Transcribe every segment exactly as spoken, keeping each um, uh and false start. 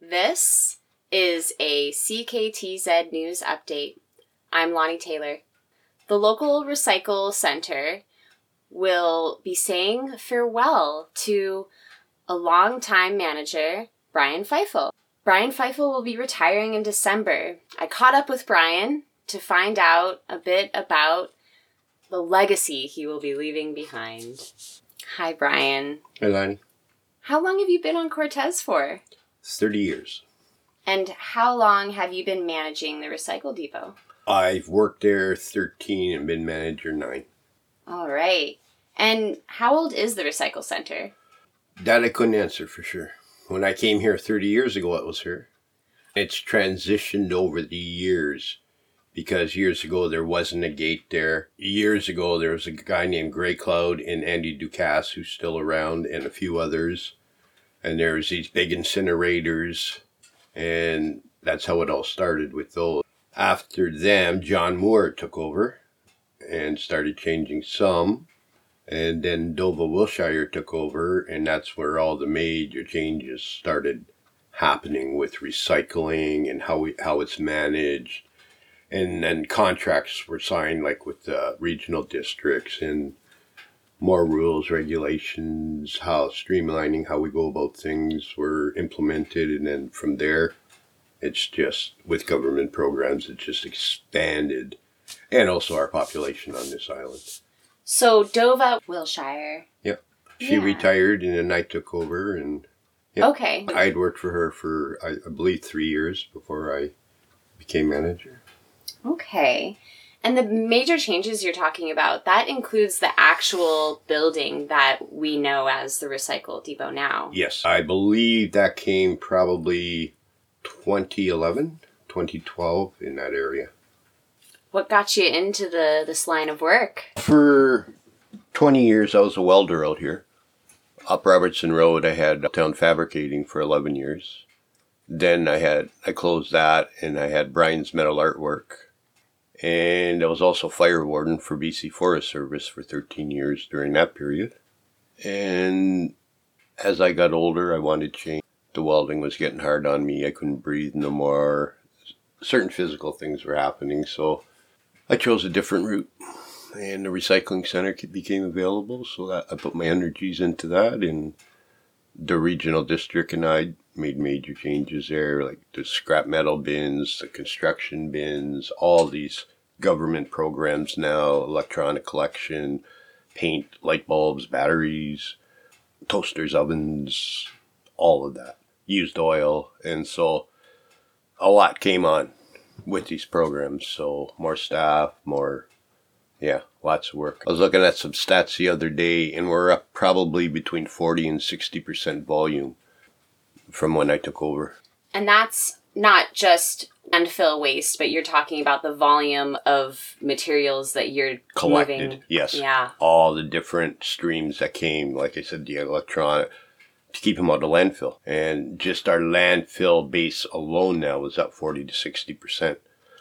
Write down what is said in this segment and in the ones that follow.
This is a C K T Z News Update. I'm Lonnie Taylor. The local recycle center will be saying farewell to a longtime manager, Brian Feifel. Brian Feifel will be retiring in December. I caught up with Brian to find out a bit about the legacy he will be leaving behind. Hi, Brian. Hey, Lonnie. How long have you been on Cortez for? It's thirty years. And how long have you been managing the Recycle Depot? I've worked there thirteen and been manager nine. All right. And how old is the Recycle Center? That I couldn't answer for sure. When I came here thirty years ago, it was here. It's transitioned over the years because years ago there wasn't a gate there. Years ago there was a guy named Gray Cloud and Andy Ducasse who's still around and a few others. And there was these big incinerators and that's how it all started with those. After them, John Moore took over and started changing some. And then Dova Wilshire took over, and that's where all the major changes started happening with recycling and how we, how it's managed. And then contracts were signed, like with the regional districts, and more rules, regulations, how streamlining how we go about things were implemented. And then from there, it's just, with government programs, it just expanded. And also our population on this island. So, Dova Wilshire. Yep. She Yeah. retired and then I took over. And yep. Okay. I'd worked for her for, I, I believe, three years before I became manager. Okay. And the major changes you're talking about, that includes the actual building that we know as the Recycle Depot now. Yes. I believe that came probably twenty eleven, twenty twelve, in that area. What got you into the this line of work? For twenty years, I was a welder out here. Up Robertson Road, I had Uptown Fabricating for eleven years. Then I had I closed that, and I had Brian's Metal Artwork. And I was also fire warden for B C Forest Service for thirteen years during that period. And as I got older, I wanted to change. The welding was getting hard on me. I couldn't breathe no more. Certain physical things were happening, so I chose a different route. And the recycling center became available, so that I put my energies into that. And the regional district and I made major changes there, like the scrap metal bins, the construction bins, all these government programs now, electronic collection, paint, light bulbs, batteries, toasters, ovens, all of that. Used oil. And so a lot came on with these programs. So more staff, more, yeah, lots of work. I was looking at some stats the other day, and we're up probably between forty and sixty percent volume from when I took over. And that's not just landfill waste, but you're talking about the volume of materials that you're Collected, moving. yes. Yeah. All the different streams that came, like I said, the electronic, to keep them out of landfill. And just our landfill base alone now is up forty to sixty percent.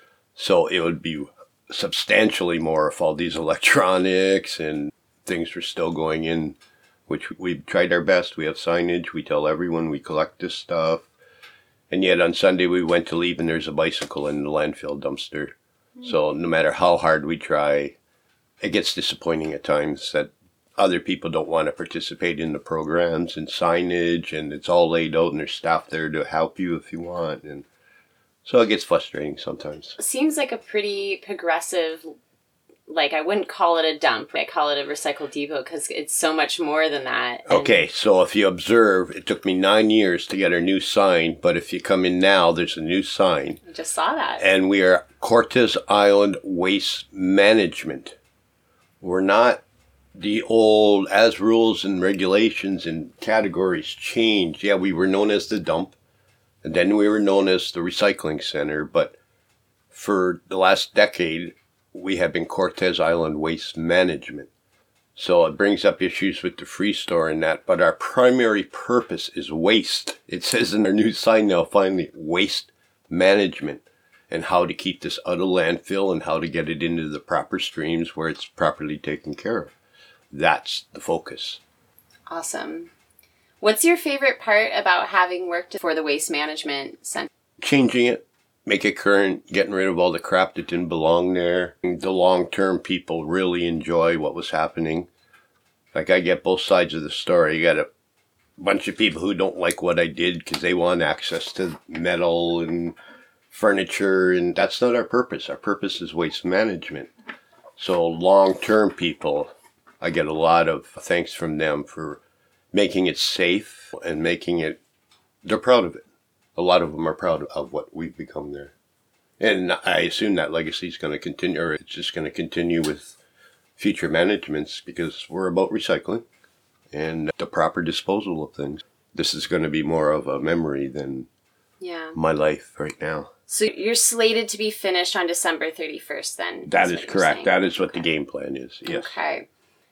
So it would be substantially more if all these electronics and things were still going in, which we've tried our best. We have signage. We tell everyone we collect this stuff. And yet on Sunday we went to leave and there's a bicycle in the landfill dumpster. Mm. So no matter how hard we try, it gets disappointing at times that other people don't want to participate in the programs and signage, and it's all laid out and there's staff there to help you if you want. And so it gets frustrating sometimes. Seems like a pretty progressive, like I wouldn't call it a dump. I call it a recycle depot because it's so much more than that. And okay, so if you observe, it took me nine years to get our new sign, but if you come in now, there's a new sign. I just saw that. And we are Cortez Island Waste Management. We're not the old, as rules and regulations and categories changed. Yeah, we were known as the dump, and then we were known as the recycling center, but for the last decade, we have been Cortez Island Waste Management. So it brings up issues with the free store and that, but our primary purpose is waste. It says in our new sign now, finally, waste management, and how to keep this out of landfill and how to get it into the proper streams where it's properly taken care of. That's the focus. Awesome. What's your favorite part about having worked for the Waste Management Center? Changing it, make it current, getting rid of all the crap that didn't belong there. The long-term people really enjoy what was happening. Like, I get both sides of the story. You got a bunch of people who don't like what I did because they want access to metal and furniture, and that's not our purpose. Our purpose is waste management. So long-term people, I get a lot of thanks from them for making it safe and making it, they're proud of it. A lot of them are proud of what we've become there. And I assume that legacy is going to continue, or it's just going to continue with future managements, because we're about recycling and the proper disposal of things. This is going to be more of a memory than yeah. my life right now. So you're slated to be finished on December thirty-first then? That is correct. That is what okay. the game plan is, yes. Okay.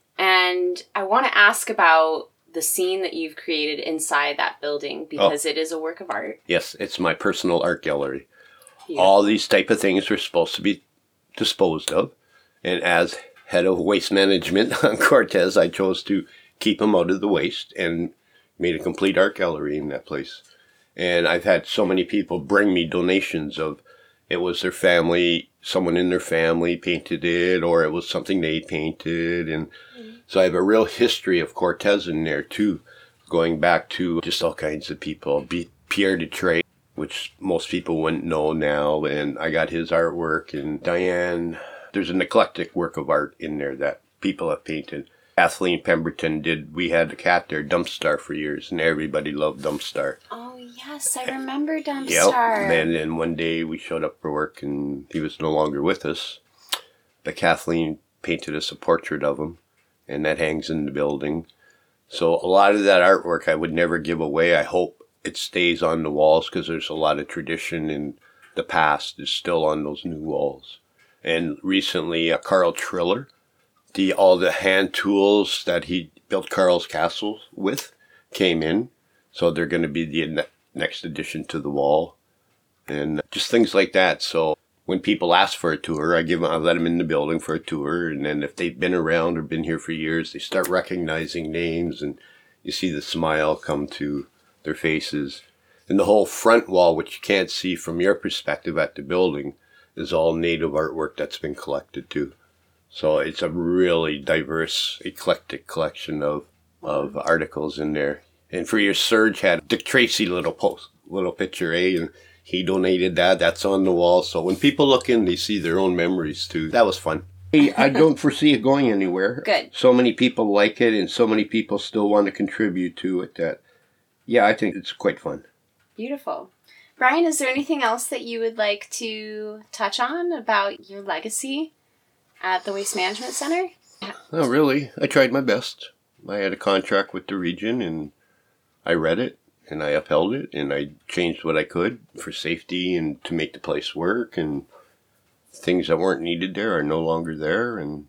And I want to ask about the scene that you've created inside that building, because oh. it is a work of art. Yes, it's my personal art gallery. Beautiful. All these type of things are supposed to be disposed of. And as head of waste management on Cortez, I chose to keep them out of the waste and made a complete art gallery in that place. And I've had so many people bring me donations of, it was their family, someone in their family painted it, or it was something they painted. And mm-hmm. so I have a real history of Cortez in there too, going back to just all kinds of people. Be- Pierre Dutré, which most people wouldn't know now, and I got his artwork. And Diane, there's an eclectic work of art in there that people have painted. Kathleen Pemberton did, we had a cat there, Dumpstar, for years, and everybody loved Dumpstar. Oh, yes, I remember Dumpstar. Yep. And then one day we showed up for work and he was no longer with us. But Kathleen painted us a portrait of him, and that hangs in the building. So a lot of that artwork I would never give away. I hope it stays on the walls, because there's a lot of tradition in the past is still on those new walls. And recently, uh, Carl Triller, the all the hand tools that he built Carl's Castle with came in. So they're going to be the ne- next addition to the wall. And just things like that. So when people ask for a tour, I give them, I let them in the building for a tour. And then if they've been around or been here for years, they start recognizing names, and you see the smile come to their faces. And the whole front wall, which you can't see from your perspective at the building, is all native artwork that's been collected too. So it's a really diverse, eclectic collection of, of articles in there. And for your Surge hat, Dick Tracy little post, little picture, eh? And he donated that. That's on the wall. So when people look in, they see their own memories too. That was fun. I don't foresee it going anywhere. Good. So many people like it, and so many people still want to contribute to it that, yeah, I think it's quite fun. Beautiful. Brian, is there anything else that you would like to touch on about your legacy at the Waste Management Center? No, really. I tried my best. I had a contract with the region, and I read it, and I upheld it, and I changed what I could for safety and to make the place work, and things that weren't needed there are no longer there. And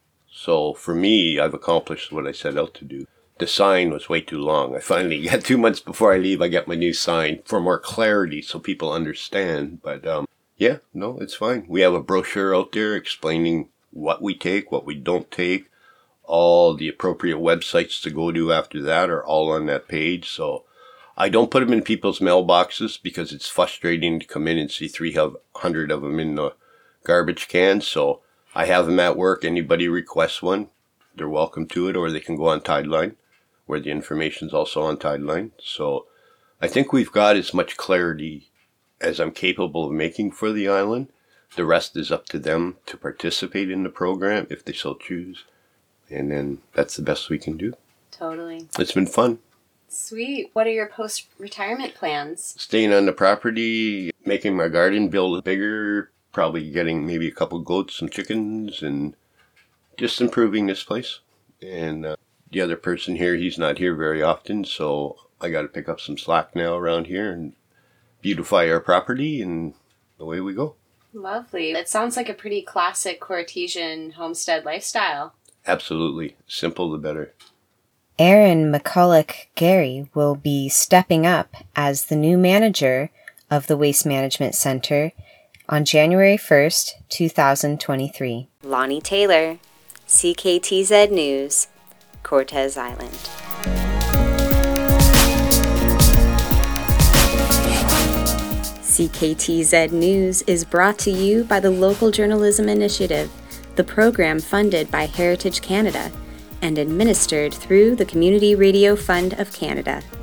so for me, I've accomplished what I set out to do. The sign was way too long. I finally got two months before I leave, I got my new sign for more clarity so people understand. But um, yeah, no, it's fine. We have a brochure out there explaining what we take, what we don't take. All the appropriate websites to go to after that are all on that page. So I don't put them in people's mailboxes because it's frustrating to come in and see three hundred of them in the garbage can. So I have them at work. Anybody requests one, they're welcome to it, or they can go on Tideline, where the information's also on Tideline. So I think we've got as much clarity as I'm capable of making for the island. The rest is up to them to participate in the program if they so choose. And then that's the best we can do. Totally. It's been fun. Sweet. What are your post-retirement plans? Staying on the property, making my garden, build it bigger, probably getting maybe a couple goats, some chickens, and just improving this place. And uh, the other person here, he's not here very often, so I got to pick up some slack now around here and beautify our property, and away we go. Lovely. It sounds like a pretty classic Cortesian homestead lifestyle. Absolutely. Simple the better. Aaron McCulloch-Gary will be stepping up as the new manager of the Waste Management Center on January first, twenty twenty-three. Lonnie Taylor, C K T Z News, Cortez Island. C K T Z News is brought to you by the Local Journalism Initiative, the program funded by Heritage Canada and administered through the Community Radio Fund of Canada.